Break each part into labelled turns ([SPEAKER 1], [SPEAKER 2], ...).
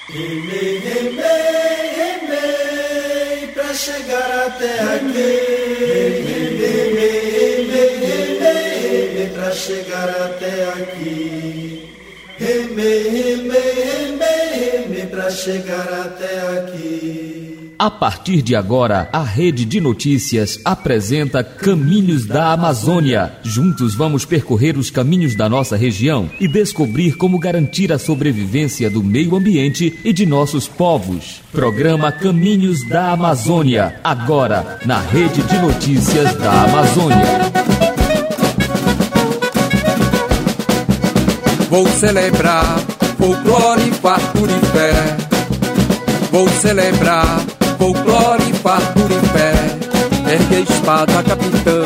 [SPEAKER 1] Remei, pra chegar até aqui. Remei, pra chegar até aqui. Remei, pra chegar até aqui.
[SPEAKER 2] A partir de agora, a Rede de Notícias apresenta Caminhos da Amazônia. Juntos vamos percorrer os caminhos da nossa região e descobrir como garantir a sobrevivência do meio ambiente e de nossos povos. Programa Caminhos da Amazônia, agora na Rede de Notícias da Amazônia.
[SPEAKER 3] Vou celebrar folclore, fartura e fé. Vou celebrar folclore, fartura e fé. Ergue a espada, capitão,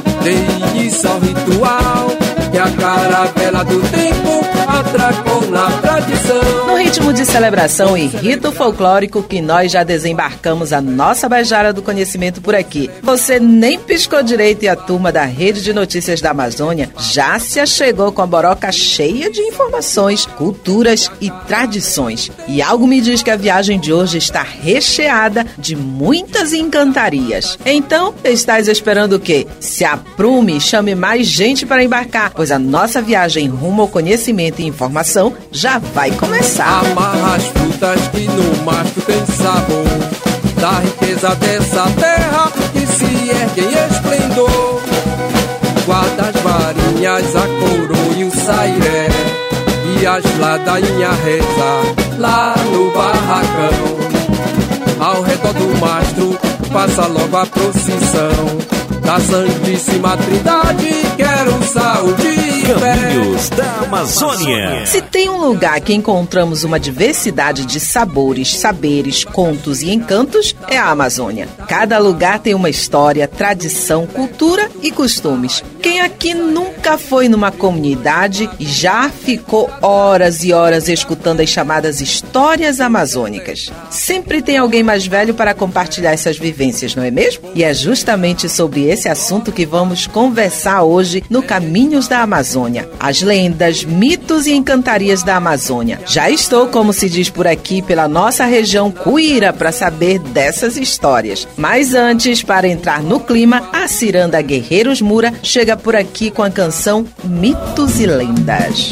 [SPEAKER 3] dê início ao ritual, que a caravela do tempo atracou na tradição.
[SPEAKER 4] No ritmo de celebração e rito folclórico que nós já desembarcamos a nossa Bajara do Conhecimento por aqui. Você nem piscou direito e a turma da Rede de Notícias da Amazônia já se achegou com a boroca cheia de informações, culturas e tradições. E algo me diz que a viagem de hoje está recheada de muitas encantarias. Então, estás esperando o quê? Se aprume e chame mais gente para embarcar, pois a nossa viagem rumo ao conhecimento e informação já vai começar.
[SPEAKER 3] Amarra as frutas que no mastro tem sabor, da riqueza dessa terra que se ergue em esplendor. Guarda as varinhas, a coroa e o sairé, e as ladainhas reza lá no barracão. Ao redor do mastro passa logo a procissão da Santíssima Trindade, quero saúde e fé.
[SPEAKER 5] Caminhos da Amazônia.
[SPEAKER 4] Se tem um lugar que encontramos uma diversidade de sabores, saberes, contos e encantos, é a Amazônia. Cada lugar tem uma história, tradição, cultura e costumes. Quem aqui nunca foi numa comunidade e já ficou horas e horas escutando as chamadas histórias amazônicas? Sempre tem alguém mais velho para compartilhar essas vivências, não é mesmo? E é justamente sobre esse assunto que vamos conversar hoje no Caminhos da Amazônia. As lendas, mitos e encantarias da Amazônia. Já estou, como se diz por aqui, pela nossa região Cuíra para saber dessas histórias. Mas antes, para entrar no clima, a ciranda Guerreiros Mura chega por aqui com a canção Mitos e Lendas.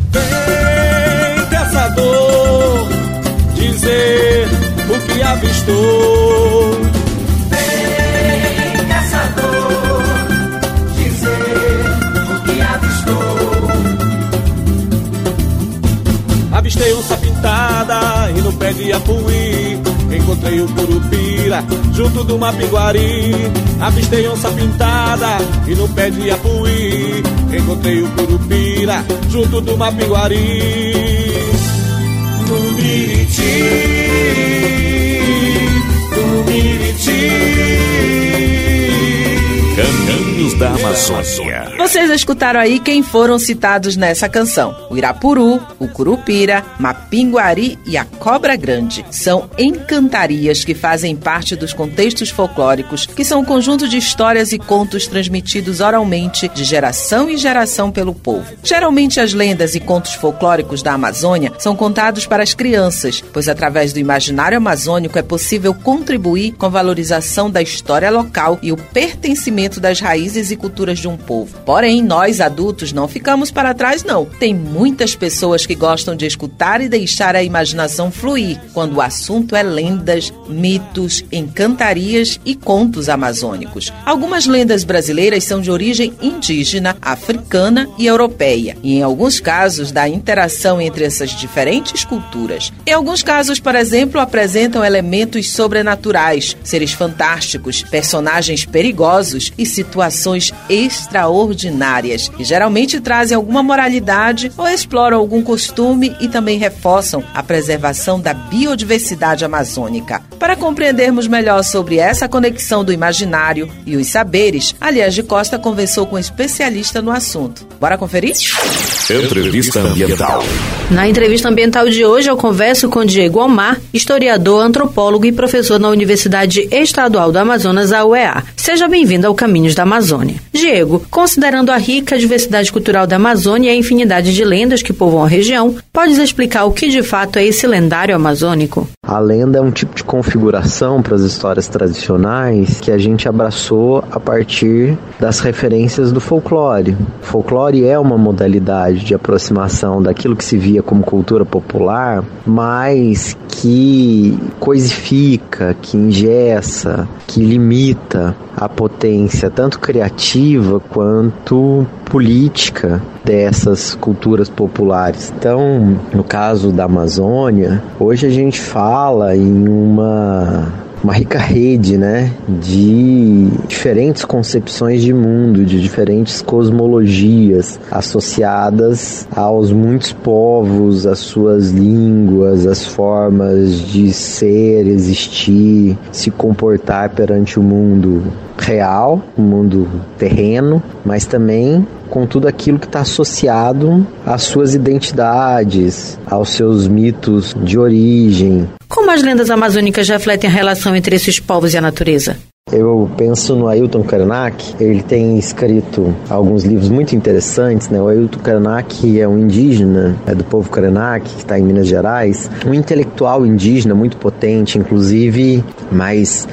[SPEAKER 6] Vem caçador dizer o que avistou.
[SPEAKER 1] Vem caçador dizer o que avistou.
[SPEAKER 6] Avistei onça pintada e no pé de apuí encontrei o curupira junto do mapiguari. Avistei onça pintada e no pé de apuí encontrei o curupira junto do mapiguari. No Miriti, no Miriti.
[SPEAKER 5] Caminhos da Amazônia.
[SPEAKER 4] Vocês escutaram aí quem foram citados nessa canção: o Irapuru, o Curupira, Mapinguari e a Cobra Grande. São encantarias que fazem parte dos contextos folclóricos, que são um conjunto de histórias e contos transmitidos oralmente de geração em geração pelo povo. Geralmente as lendas e contos folclóricos da Amazônia são contados para as crianças, pois através do imaginário amazônico é possível contribuir com a valorização da história local e o pertencimento das raízes e culturas de um povo. Porém, nós adultos não ficamos para trás, não. Tem muitas pessoas que gostam de escutar e deixar a imaginação fluir quando o assunto é lendas, mitos, encantarias e contos amazônicos. Algumas lendas brasileiras são de origem indígena, africana e europeia, e em alguns casos da interação entre essas diferentes culturas. Em alguns casos, por exemplo, apresentam elementos sobrenaturais, seres fantásticos, personagens perigosos e situações extraordinárias, que geralmente trazem alguma moralidade ou exploram algum costume e também reforçam a preservação da biodiversidade amazônica. Para compreendermos melhor sobre essa conexão do imaginário e os saberes, Aliás de Costa conversou com um especialista no assunto. Bora conferir?
[SPEAKER 5] Entrevista Ambiental.
[SPEAKER 7] Na entrevista ambiental de hoje, eu converso com Diego Omar, historiador, antropólogo e professor na Universidade Estadual do Amazonas, a UEA. Seja bem-vindo ao Caminhos da Amazônia. Diego, considerando a rica diversidade cultural da Amazônia e a infinidade de lendas que povoam a região, podes explicar o que de fato é esse lendário amazônico?
[SPEAKER 8] A lenda é um tipo de configuração para as histórias tradicionais que a gente abraçou a partir das referências do folclore. O folclore é uma modalidade de aproximação daquilo que se via como cultura popular, mas que coisifica, que engessa, que limita a potência tanto criativa quanto política dessas culturas populares. Então, no caso da Amazônia, hoje a gente fala em uma rica rede, de diferentes concepções de mundo, de diferentes cosmologias associadas aos muitos povos, às suas línguas, às formas de ser, existir, se comportar perante o mundo real, o mundo terreno, mas também com tudo aquilo que está associado às suas identidades, aos seus mitos de origem.
[SPEAKER 7] Como as lendas amazônicas refletem a relação entre esses povos e a natureza?
[SPEAKER 8] Eu penso no Ailton Krenak, ele tem escrito alguns livros muito interessantes, O Ailton Krenak é um indígena, do povo Krenak, que está em Minas Gerais, um intelectual indígena muito potente, inclusive, mas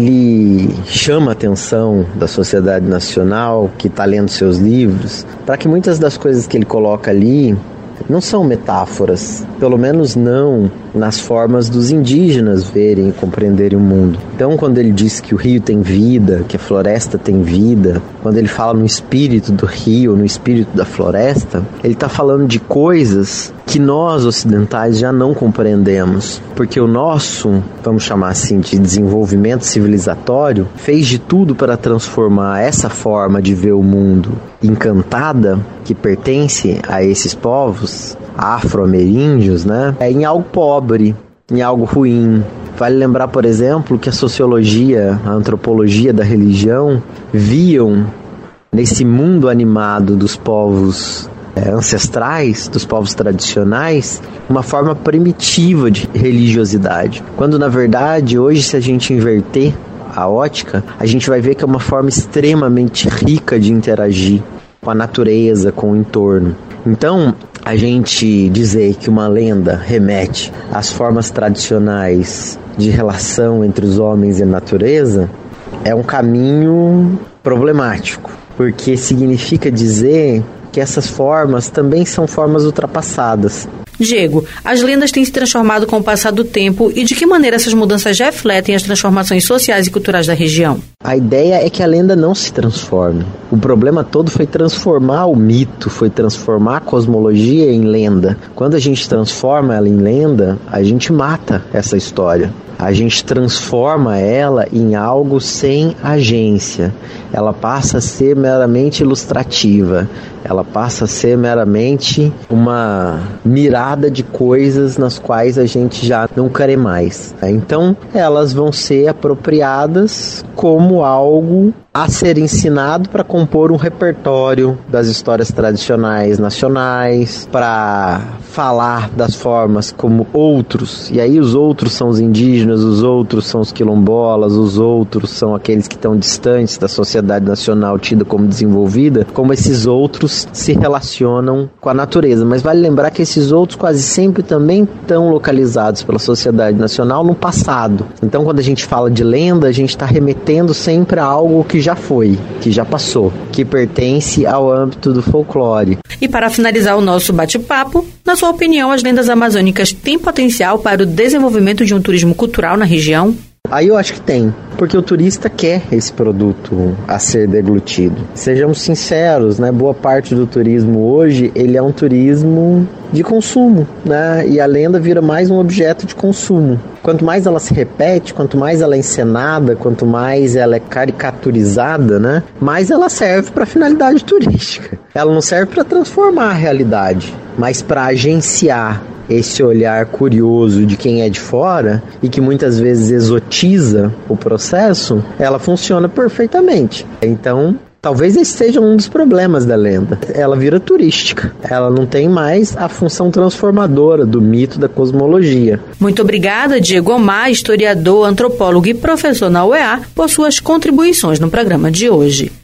[SPEAKER 8] ele chama a atenção da sociedade nacional que está lendo seus livros, para que muitas das coisas que ele coloca ali não são metáforas, pelo menos não nas formas dos indígenas verem e compreenderem o mundo. Então, quando ele diz que o rio tem vida, que a floresta tem vida, quando ele fala no espírito do rio, no espírito da floresta, ele está falando de coisas que nós ocidentais já não compreendemos, porque o nosso, vamos chamar assim, de desenvolvimento civilizatório, fez de tudo para transformar essa forma de ver o mundo encantada, que pertence a esses povos afro-ameríndios, em algo pobre, em algo ruim. Vale lembrar, por exemplo, que a sociologia, a antropologia da religião viam nesse mundo animado dos povos ancestrais, dos povos tradicionais, uma forma primitiva de religiosidade. Quando, na verdade, hoje, se a gente inverter a ótica, a gente vai ver que é uma forma extremamente rica de interagir com a natureza, com o entorno. Então, a gente dizer que uma lenda remete às formas tradicionais de relação entre os homens e a natureza é um caminho problemático, porque significa dizer que essas formas também são formas ultrapassadas.
[SPEAKER 7] Diego, as lendas têm se transformado com o passar do tempo e de que maneira essas mudanças refletem as transformações sociais e culturais da região?
[SPEAKER 8] A ideia é que a lenda não se transforme. O problema todo foi transformar o mito, foi transformar a cosmologia em lenda. Quando a gente transforma ela em lenda, a gente mata essa história. A gente transforma ela em algo sem agência. Ela passa a ser meramente ilustrativa. Ela passa a ser meramente uma mirada de coisas nas quais a gente já não quer mais. Então, elas vão ser apropriadas como algo a ser ensinado para compor um repertório das histórias tradicionais nacionais, para falar das formas como outros, e aí os outros são os indígenas, os outros são os quilombolas, os outros são aqueles que estão distantes da sociedade nacional tida como desenvolvida, como esses outros se relacionam com a natureza. Mas vale lembrar que esses outros quase sempre também estão localizados pela sociedade nacional no passado. Então, quando a gente fala de lenda, a gente está remetendo sempre a algo que já foi, que já passou, que pertence ao âmbito do folclore.
[SPEAKER 7] E para finalizar o nosso bate-papo, na sua opinião, as lendas amazônicas têm potencial para o desenvolvimento de um turismo cultural na região?
[SPEAKER 8] Aí eu acho que tem, porque o turista quer esse produto a ser deglutido. Sejamos sinceros, boa parte do turismo hoje, ele é um turismo de consumo, e a lenda vira mais um objeto de consumo. Quanto mais ela se repete, quanto mais ela é encenada, quanto mais ela é caricaturizada, mais ela serve para finalidade turística. Ela não serve para transformar a realidade, mas para agenciar esse olhar curioso de quem é de fora e que muitas vezes exotiza o processo, ela funciona perfeitamente. Então, talvez esse seja um dos problemas da lenda. Ela vira turística. Ela não tem mais a função transformadora do mito da cosmologia.
[SPEAKER 7] Muito obrigada, Diego Omar, historiador, antropólogo e professor na UEA, por suas contribuições no programa de hoje.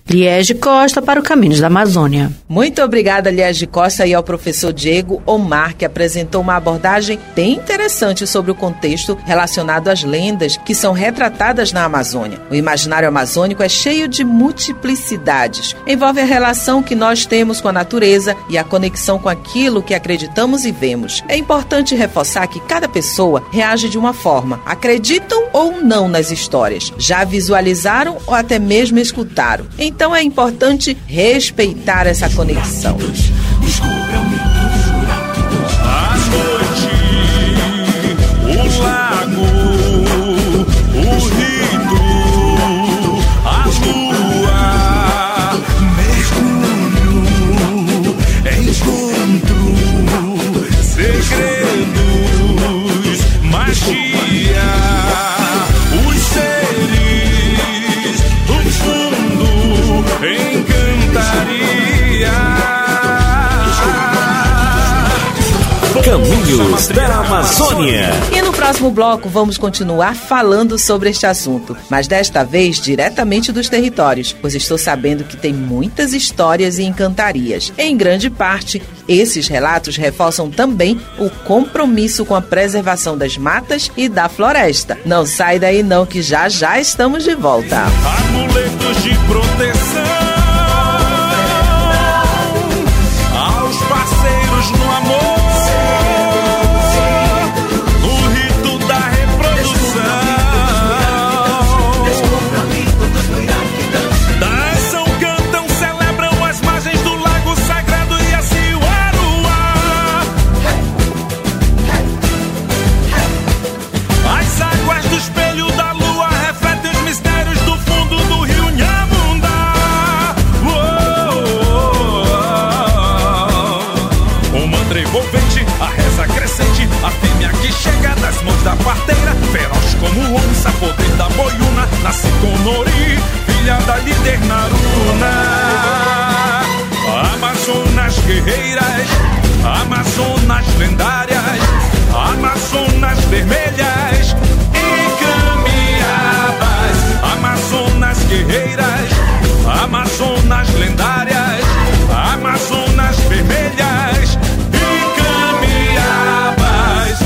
[SPEAKER 7] Liege Costa para o Caminhos da Amazônia.
[SPEAKER 4] Muito obrigada, Liege Costa, e ao professor Diego Omar, que apresentou uma abordagem bem interessante sobre o contexto relacionado às lendas que são retratadas na Amazônia. O imaginário amazônico é cheio de multiplicidades. Envolve a relação que nós temos com a natureza e a conexão com aquilo que acreditamos e vemos. É importante reforçar que cada pessoa reage de uma forma. Acreditam ou não nas histórias? Já visualizaram ou até mesmo escutaram? Então é importante respeitar essa conexão.
[SPEAKER 9] A noite, o lago, o rito, a lua, mergulho, encontro, segredos, magia, os seres do fundo, encantaria.
[SPEAKER 5] Caminhos da Amazônia.
[SPEAKER 4] E no próximo bloco vamos continuar falando sobre este assunto, mas desta vez diretamente dos territórios, pois estou sabendo que tem muitas histórias e encantarias. Em grande parte, esses relatos reforçam também o compromisso com a preservação das matas e da floresta. Não sai daí não, que já estamos de volta.
[SPEAKER 9] Amuletos de proteção aos parceiros no amor. Da parteira, feroz como onça, poder da boiuna, nasce com Nori, filha da líder Naruna. Amazonas guerreiras, Amazonas lendárias, Amazonas vermelhas e caminhadas. Amazonas guerreiras, Amazonas lendárias, Amazonas vermelhas e caminhadas.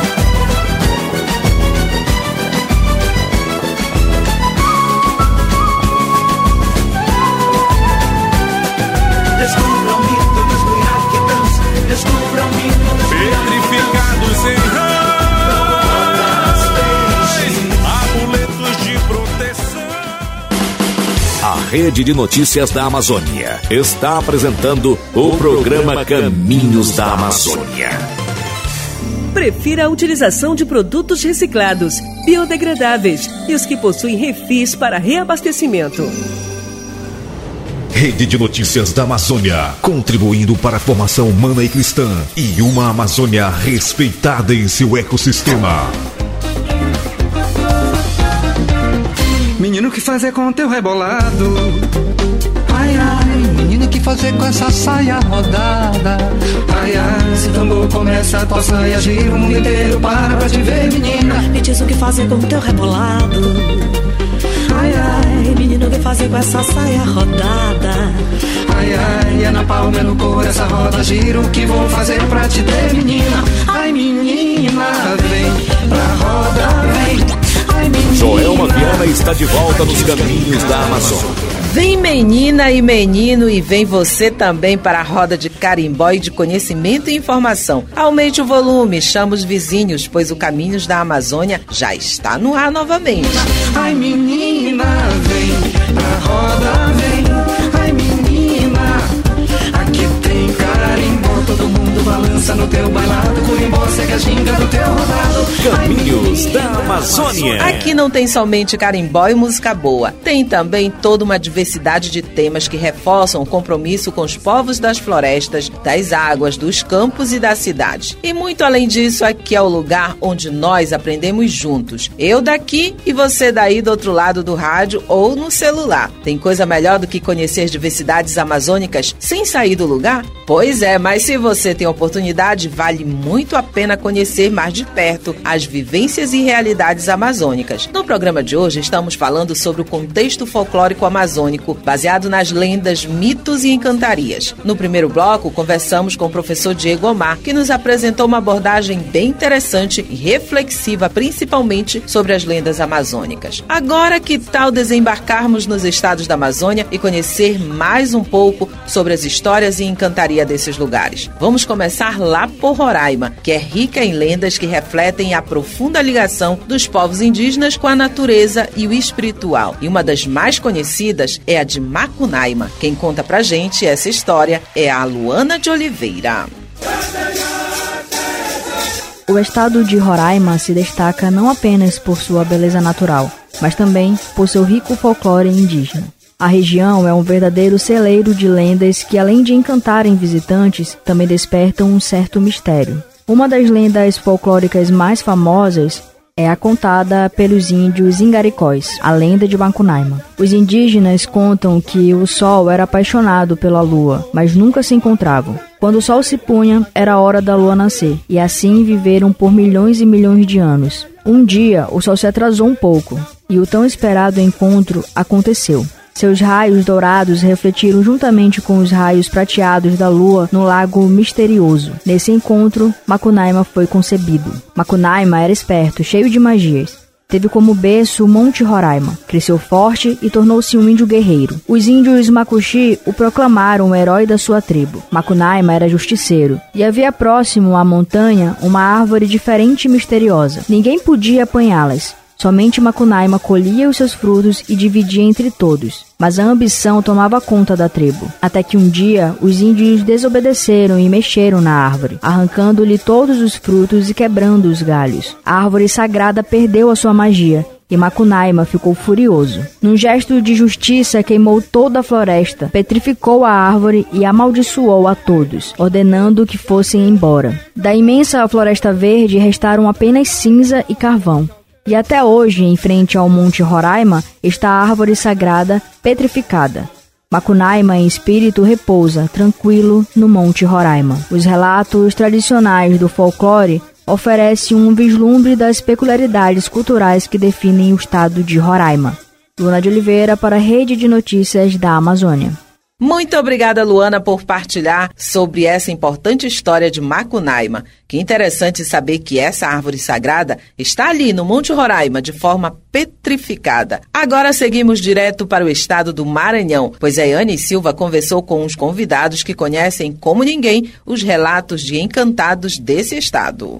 [SPEAKER 9] Petrificados em rãs, amuletos de proteção.
[SPEAKER 5] A Rede de Notícias da Amazônia está apresentando o programa Caminhos da Amazônia.
[SPEAKER 10] Prefira a utilização de produtos reciclados, biodegradáveis e os que possuem refis para reabastecimento.
[SPEAKER 11] Rede de Notícias da Amazônia, contribuindo para a formação humana e cristã e uma Amazônia respeitada em seu ecossistema.
[SPEAKER 12] Menino, que fazer com teu rebolado? Ai, ai, menino, que fazer com essa saia rodada? Ai, ai, se o tambor começa a tua saia, gira o mundo inteiro para te ver, menina.
[SPEAKER 13] Me diz o que fazer com teu rebolado? Ai, ai, menino, o que fazer com essa saia rodada?
[SPEAKER 12] Ai, ai, é na palma, é no couro, essa roda gira, o que vou fazer pra te ter, menina? Ai, menina, vem pra roda, vem. Ai, menina,
[SPEAKER 5] Joelma Viana está de volta nos Caminhos da Amazônia.
[SPEAKER 4] Vem menina e menino, e vem você também para a roda de carimbó e de conhecimento e informação. Aumente o volume, chama os vizinhos, pois o Caminhos da Amazônia já está no ar novamente.
[SPEAKER 12] Ai, menina, vem pra roda, vem. Ai, menina, aqui tem carimbó, todo mundo balança no teu bailado, curimbó segue a ginga do teu rodado.
[SPEAKER 5] Caminhos da Amazônia.
[SPEAKER 4] Aqui não tem somente carimbó e música boa, tem também toda uma diversidade de temas que reforçam o compromisso com os povos das florestas, das águas, dos campos e da cidade. E muito além disso, aqui é o lugar onde nós aprendemos juntos. Eu daqui e você daí do outro lado do rádio ou no celular. Tem coisa melhor do que conhecer diversidades amazônicas sem sair do lugar? Pois é, mas se você tem oportunidade, vale muito a pena conhecer mais de perto a as vivências e realidades amazônicas. No programa de hoje estamos falando sobre o contexto folclórico amazônico, baseado nas lendas, mitos e encantarias. No primeiro bloco, conversamos com o professor Diego Omar, que nos apresentou uma abordagem bem interessante e reflexiva, principalmente sobre as lendas amazônicas. Agora, que tal desembarcarmos nos estados da Amazônia e conhecer mais um pouco sobre as histórias e encantaria desses lugares? Vamos começar lá por Roraima, que é rica em lendas que refletem a profunda ligação dos povos indígenas com a natureza e o espiritual. E uma das mais conhecidas é a de Macunaíma. Quem conta pra gente essa história é a Luana de Oliveira.
[SPEAKER 14] O estado de Roraima se destaca não apenas por sua beleza natural, mas também por seu rico folclore indígena. A região é um verdadeiro celeiro de lendas que, além de encantarem visitantes, também despertam um certo mistério. Uma das lendas folclóricas mais famosas é a contada pelos índios ingaricóis, a lenda de Macunaíma. Os indígenas contam que o sol era apaixonado pela lua, mas nunca se encontravam. Quando o sol se punha, era hora da lua nascer, e assim viveram por milhões e milhões de anos. Um dia, o sol se atrasou um pouco, e o tão esperado encontro aconteceu. Seus raios dourados refletiram juntamente com os raios prateados da lua no lago misterioso. Nesse encontro, Macunaíma foi concebido. Macunaíma era esperto, cheio de magias. Teve como berço o Monte Roraima. Cresceu forte e tornou-se um índio guerreiro. Os índios Macuxi o proclamaram o herói da sua tribo. Macunaíma era justiceiro. E havia próximo à montanha uma árvore diferente e misteriosa. Ninguém podia apanhá-las. Somente Macunaíma colhia os seus frutos e dividia entre todos. Mas a ambição tomava conta da tribo. Até que um dia, os índios desobedeceram e mexeram na árvore, arrancando-lhe todos os frutos e quebrando os galhos. A árvore sagrada perdeu a sua magia e Macunaíma ficou furioso. Num gesto de justiça, queimou toda a floresta, petrificou a árvore e amaldiçoou a todos, ordenando que fossem embora. Da imensa floresta verde restaram apenas cinza e carvão. E até hoje, em frente ao Monte Roraima, está a árvore sagrada petrificada. Macunaíma, em espírito, repousa, tranquilo, no Monte Roraima. Os relatos tradicionais do folclore oferecem um vislumbre das peculiaridades culturais que definem o estado de Roraima. Luana de Oliveira, para a Rede de Notícias da Amazônia.
[SPEAKER 4] Muito obrigada, Luana, por partilhar sobre essa importante história de Macunaíma. Que interessante saber que essa árvore sagrada está ali no Monte Roraima de forma petrificada. Agora seguimos direto para o estado do Maranhão, pois a Yane Silva conversou com os convidados que conhecem como ninguém os relatos de encantados desse estado.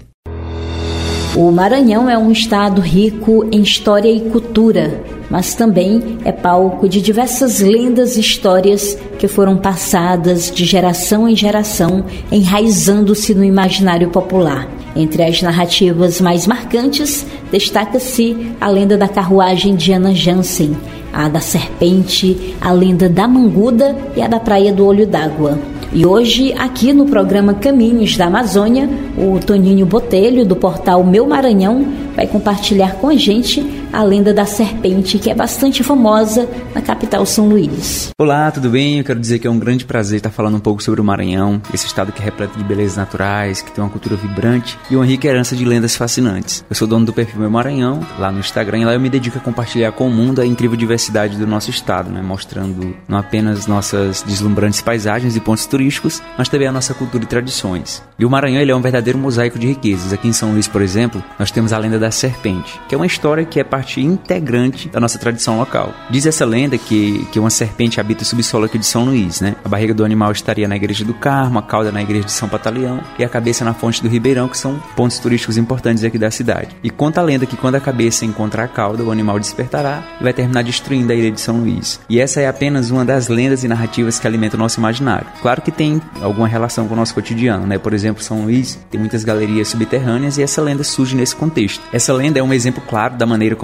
[SPEAKER 15] O Maranhão é um estado rico em história e cultura, mas também é palco de diversas lendas e histórias que foram passadas de geração em geração, enraizando-se no imaginário popular. Entre as narrativas mais marcantes, destaca-se a lenda da carruagem de Ana Jansen, a da serpente, a lenda da manguda e a da praia do Olho d'Água. E hoje, aqui no programa Caminhos da Amazônia, o Toninho Botelho, do portal Meu Maranhão, vai compartilhar com a gente a lenda da serpente, que é bastante famosa na capital São Luís.
[SPEAKER 16] Olá, tudo bem? Eu quero dizer que é um grande prazer estar falando um pouco sobre o Maranhão, esse estado que é repleto de belezas naturais, que tem uma cultura vibrante e uma rica herança de lendas fascinantes. Eu sou dono do perfil Meu Maranhão, lá no Instagram, e lá eu me dedico a compartilhar com o mundo a incrível diversidade do nosso estado, mostrando não apenas nossas deslumbrantes paisagens e pontos turísticos, mas também a nossa cultura e tradições. E o Maranhão, ele é um verdadeiro mosaico de riquezas. Aqui em São Luís, por exemplo, nós temos a lenda da serpente, que é uma história que é parte integrante da nossa tradição local. Diz essa lenda que uma serpente habita o subsolo aqui de São Luís, A barriga do animal estaria na Igreja do Carmo, a cauda na Igreja de São Pantaleão e a cabeça na Fonte do Ribeirão, que são pontos turísticos importantes aqui da cidade. E conta a lenda que quando a cabeça encontrar a cauda, o animal despertará e vai terminar destruindo a ilha de São Luís. E essa é apenas uma das lendas e narrativas que alimentam o nosso imaginário. Claro que tem alguma relação com o nosso cotidiano, Por exemplo, São Luís tem muitas galerias subterrâneas e essa lenda surge nesse contexto. Essa lenda é um exemplo claro da maneira como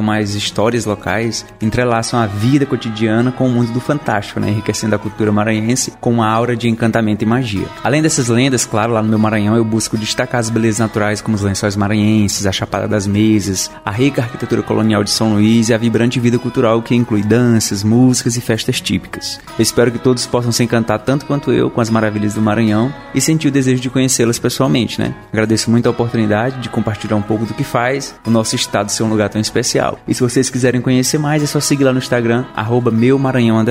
[SPEAKER 16] como as histórias locais entrelaçam a vida cotidiana com o mundo do fantástico, né? Enriquecendo a cultura maranhense com uma aura de encantamento e magia. Além dessas lendas, claro, lá no meu Maranhão eu busco destacar as belezas naturais como os lençóis maranhenses, a Chapada das Mesas, a rica arquitetura colonial de São Luís e a vibrante vida cultural que inclui danças, músicas e festas típicas. Eu espero que todos possam se encantar tanto quanto eu com as maravilhas do Maranhão e sentir o desejo de conhecê-las pessoalmente, né? Agradeço muito a oportunidade de compartilhar um pouco do que faz o nosso estado ser um lugar tão especial. E se vocês quiserem conhecer mais, é só seguir lá no Instagram, @meumaranhão_.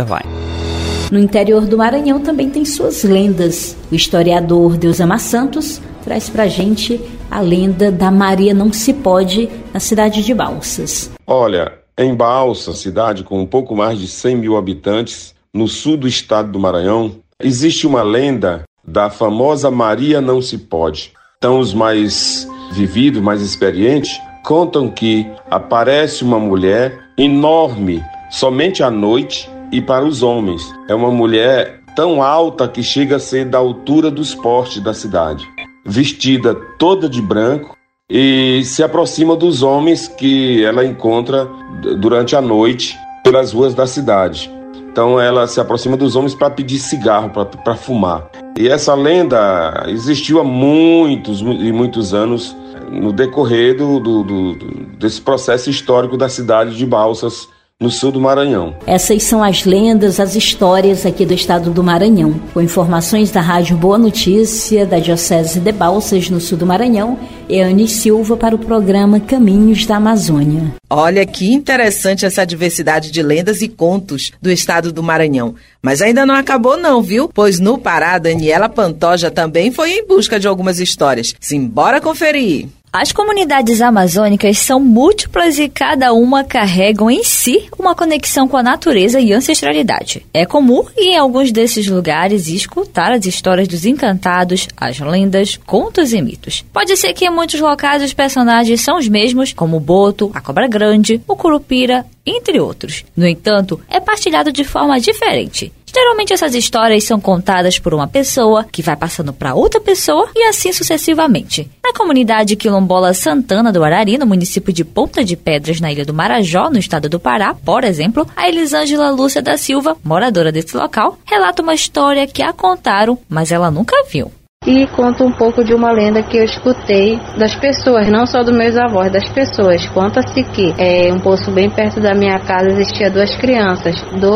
[SPEAKER 15] No interior do Maranhão também tem suas lendas. O historiador Deusama Santos traz pra gente a lenda da Maria Não Se Pode, na cidade de Balsas.
[SPEAKER 17] Olha, em Balsas, cidade com um pouco mais de 100 mil habitantes, no sul do estado do Maranhão, existe uma lenda da famosa Maria Não Se Pode. Então os mais vividos, mais experientes, contam que aparece uma mulher enorme somente à noite e para os homens. É uma mulher tão alta que chega a ser da altura dos postes da cidade, vestida toda de branco e se aproxima dos homens que ela encontra durante a noite pelas ruas da cidade. Então ela se aproxima dos homens para pedir cigarro, para fumar. E essa lenda existiu há muitos e muitos anos no decorrer desse processo histórico da cidade de Balsas, no sul do Maranhão.
[SPEAKER 15] Essas são as lendas, as histórias aqui do estado do Maranhão. Com informações da Rádio Boa Notícia, da Diocese de Balsas, no sul do Maranhão, Eane Silva para o programa Caminhos da Amazônia.
[SPEAKER 4] Olha que interessante essa diversidade de lendas e contos do estado do Maranhão. Mas ainda não acabou não, viu? Pois no Pará, Daniela Pantoja também foi em busca de algumas histórias. Simbora conferir!
[SPEAKER 18] As comunidades amazônicas são múltiplas e cada uma carregam em si uma conexão com a natureza e ancestralidade. É comum ir em alguns desses lugares e escutar as histórias dos encantados, as lendas, contos e mitos. Pode ser que em muitos locais os personagens são os mesmos, como o boto, a cobra grande, o curupira, entre outros. No entanto, é partilhado de forma diferente. Geralmente essas histórias são contadas por uma pessoa que vai passando para outra pessoa e assim sucessivamente. Na comunidade quilombola Santana do Arari, no município de Ponta de Pedras, na ilha do Marajó, no estado do Pará, por exemplo, a Elisângela Lúcia da Silva, moradora desse local, relata uma história que a contaram, mas ela nunca viu.
[SPEAKER 19] E conta um pouco de uma lenda que eu escutei das pessoas, não só dos meus avós, das pessoas. Conta-se que um poço bem perto da minha casa existia duas crianças,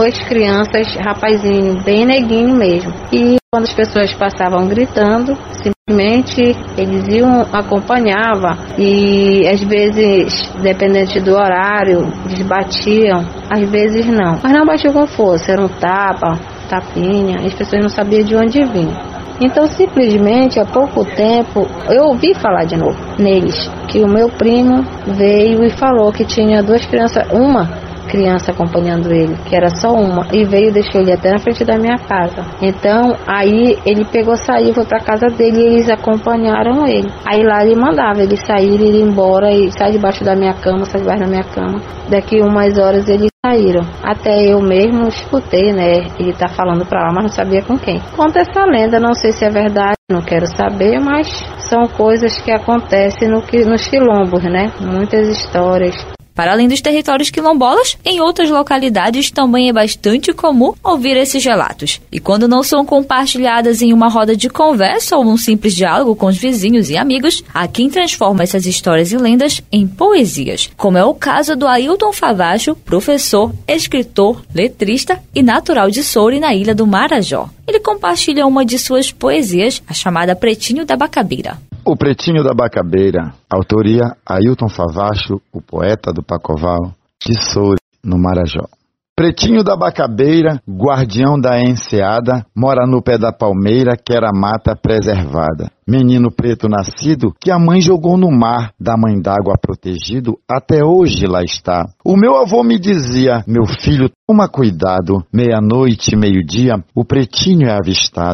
[SPEAKER 19] rapazinho, bem neguinho mesmo. E quando as pessoas passavam gritando, simplesmente eles acompanhavam e às vezes, dependente do horário, eles batiam, às vezes não. Mas não batiam com força, era um tapinha, e as pessoas não sabiam de onde vinha. Então, simplesmente, há pouco tempo, eu ouvi falar de novo neles, que o meu primo veio e falou que tinha uma criança acompanhando ele, que era só uma, e veio e deixou ele até na frente da minha casa. Então, aí ele saiu, foi pra casa dele e eles acompanharam ele. Aí lá ele mandava ele sair, ele ir embora e sai debaixo da minha cama, sai debaixo da minha cama. Daqui umas horas eles saíram. Até eu mesmo escutei, né? Ele tá falando pra lá, mas não sabia com quem. Conta essa lenda, não sei se é verdade, não quero saber, mas são coisas que acontecem nos quilombos, né? Muitas histórias.
[SPEAKER 18] Para além dos territórios quilombolas, em outras localidades também é bastante comum ouvir esses relatos. E quando não são compartilhadas em uma roda de conversa ou num simples diálogo com os vizinhos e amigos, há quem transforma essas histórias e lendas em poesias, como é o caso do Ailton Favacho, professor, escritor, letrista e natural de Soure, na ilha do Marajó. Ele compartilha uma de suas poesias, a chamada Pretinho da Bacabeira.
[SPEAKER 20] O Pretinho da Bacabeira, autoria Ailton Favacho, o poeta do Pacoval, de Soure, no Marajó. Pretinho da Bacabeira, guardião da enseada, mora no pé da palmeira, que era mata preservada. Menino preto nascido, que a mãe jogou no mar, da mãe d'água protegido, até hoje lá está. O meu avô me dizia, meu filho, toma cuidado, meia-noite, meio-dia, o pretinho é avistado.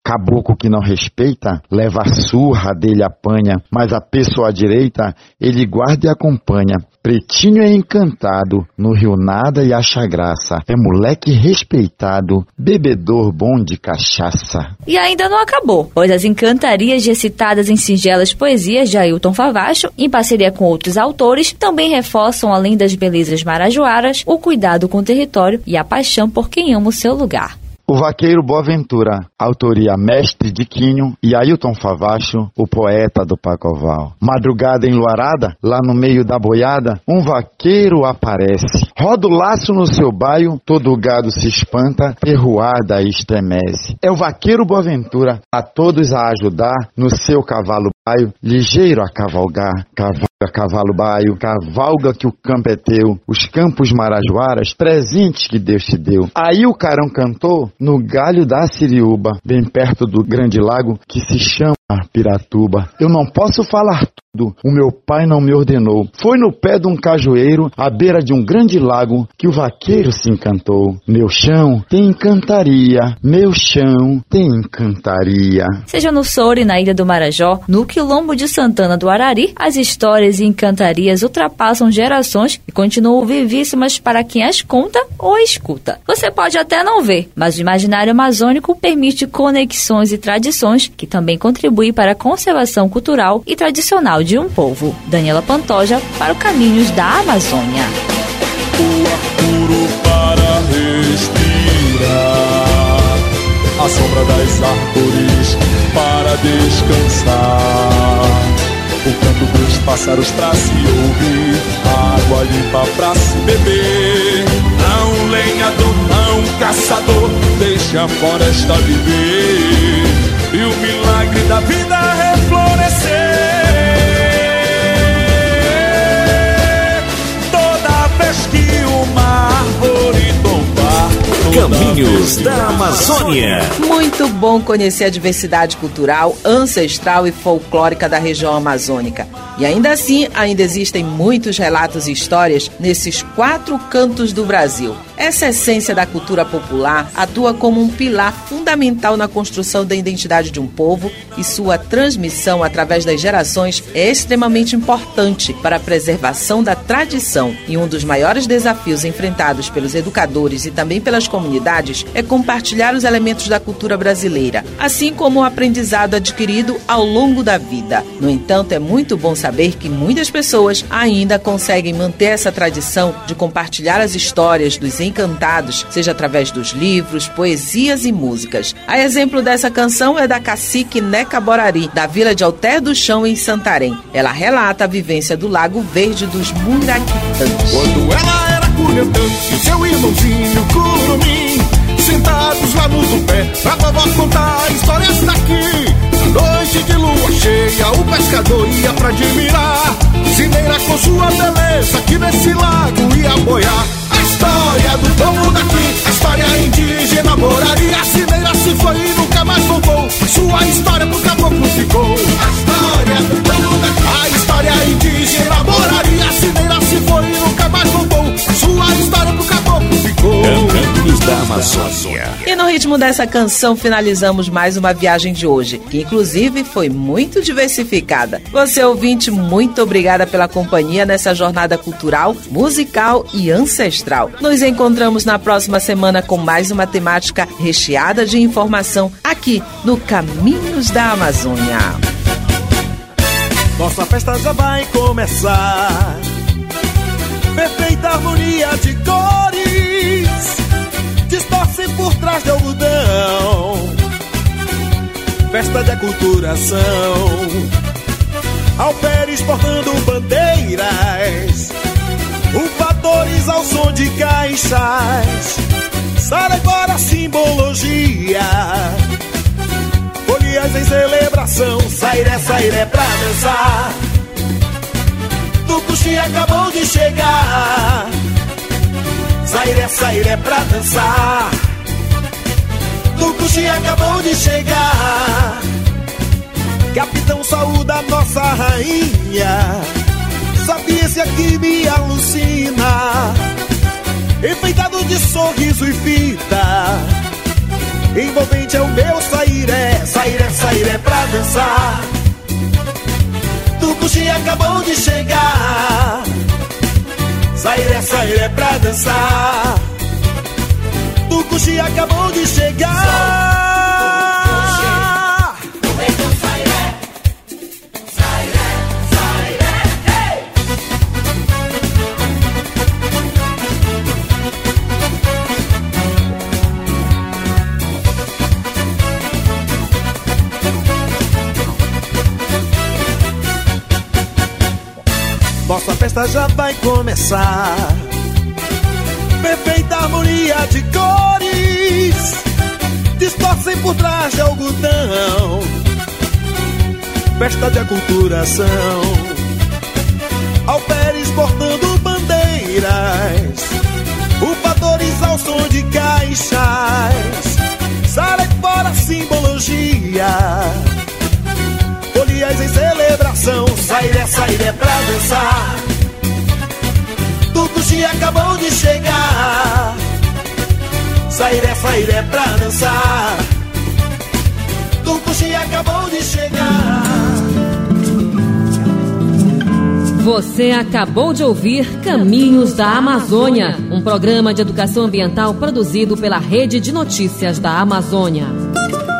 [SPEAKER 20] Caboclo que não respeita, leva a surra dele apanha, mas a pessoa direita ele guarda e acompanha. Pretinho é encantado, no rio nada e acha graça. É moleque respeitado, bebedor bom de cachaça.
[SPEAKER 18] E ainda não acabou, pois as encantarias recitadas em singelas poesias de Ailton Favacho, em parceria com outros autores, também reforçam, além das belezas marajoaras, o cuidado com o território e a paixão por quem ama o seu lugar.
[SPEAKER 20] O Vaqueiro Boaventura, autoria Mestre de Quinho e Ailton Favacho, o poeta do Pacoval. Madrugada enluarada, lá no meio da boiada, um vaqueiro aparece. Roda o laço no seu baio, todo o gado se espanta, ferroada e estremece. É o Vaqueiro Boaventura, a todos a ajudar, no seu cavalo baio, ligeiro a cavalgar. Cavalga, cavalo baio, cavalga que o campo é teu, os campos marajoaras, presentes que Deus te deu. Aí o carão cantou no galho da Siriúba, bem perto do grande lago que se chama Piratuba. Eu não posso falar tudo, o meu pai não me ordenou. Foi no pé de um cajueiro, à beira de um grande lago, que o vaqueiro se encantou. Meu chão tem encantaria, meu chão tem encantaria.
[SPEAKER 18] Seja no Soure, na Ilha do Marajó, no Quilombo de Santana do Arari, as histórias e encantarias ultrapassam gerações e continuam vivíssimas para quem as conta ou escuta. Você pode até não ver, mas o imaginário amazônico permite conexões e tradições que também contribuem para a conservação cultural e tradicional de um povo. Daniela Pantoja para o Caminhos da Amazônia.
[SPEAKER 9] O ar puro para respirar, a sombra das árvores para descansar, o canto dos pássaros pra se ouvir, água limpa pra se beber. Não lenhador, não caçador, deixa a floresta viver e o milagre da vida reflorescer. Toda vez que uma árvore tombar,
[SPEAKER 5] Caminhos da Amazônia.
[SPEAKER 4] Muito bom conhecer a diversidade cultural, ancestral e folclórica da região amazônica. E ainda assim, ainda existem muitos relatos e histórias nesses 4 cantos do Brasil. Essa essência da cultura popular atua como um pilar fundamental na construção da identidade de um povo e sua transmissão através das gerações é extremamente importante para a preservação da tradição. E um dos maiores desafios enfrentados pelos educadores e também pelas comunidades é compartilhar os elementos da cultura brasileira, assim como o aprendizado adquirido ao longo da vida. No entanto, é muito bom saber que muitas pessoas ainda conseguem manter essa tradição de compartilhar as histórias dos encantados, seja através dos livros, poesias e músicas. A exemplo dessa canção é da cacique Neca Borari, da vila de Alter do Chão, em Santarém. Ela relata a vivência do Lago Verde dos Muraquitantes.
[SPEAKER 1] Quando ela era cunhantante e seu irmãozinho Curumim, sentados lá no tupé, pra vovó contar histórias daqui. Na noite de lua cheia, o pescador ia pra admirar Cineira com sua beleza, que nesse lago ia boiar. A história do povo daqui, a história indígena Borari. A Cineira se foi e nunca mais voltou, sua história pro caboclo ficou. A história do povo daqui, a história indígena Borari. A Cineira se foi e nunca mais voltou, sua história pro caboclo ficou.
[SPEAKER 5] Caminhos da Amazônia.
[SPEAKER 4] E no ritmo dessa canção finalizamos mais uma viagem de hoje, que inclusive foi muito diversificada. Você ouvinte, muito obrigada pela companhia nessa jornada cultural, musical e ancestral. Nos encontramos na próxima semana com mais uma temática recheada de informação aqui no Caminhos da Amazônia.
[SPEAKER 1] Nossa festa já vai começar, perfeita harmonia de cores distorcem por trás do algodão. Festa de aculturação, alferes portando bandeiras, upadores ao som de caixas. Sai agora simbologia, folias em celebração. Sairé, sairé pra dançar, Tucuxi acabou de chegar. Sairé, sairé pra dançar, Tucuxi acabou de chegar. Capitão, saúda nossa rainha, sapiência que me alucina, enfeitado de sorriso e fita, envolvente é o meu sairé, sairé, sairé pra dançar. Tucuxi acabou de chegar, sairé, sairé pra dançar. Tucuxi acabou de chegar. Nossa festa já vai começar. Perfeita harmonia de cores distorcem por trás de algodão. Festa de aculturação, alferes portando bandeiras, upadores ao som de caixas, sai fora simbologia, folias em celebração, sairé, sairé pra dançar. Tucuxi acabou de chegar, sairé, sairé pra dançar. Tucuxi acabou de chegar.
[SPEAKER 21] Você acabou de ouvir Caminhos da Amazônia, um programa de educação ambiental produzido pela Rede de Notícias da Amazônia.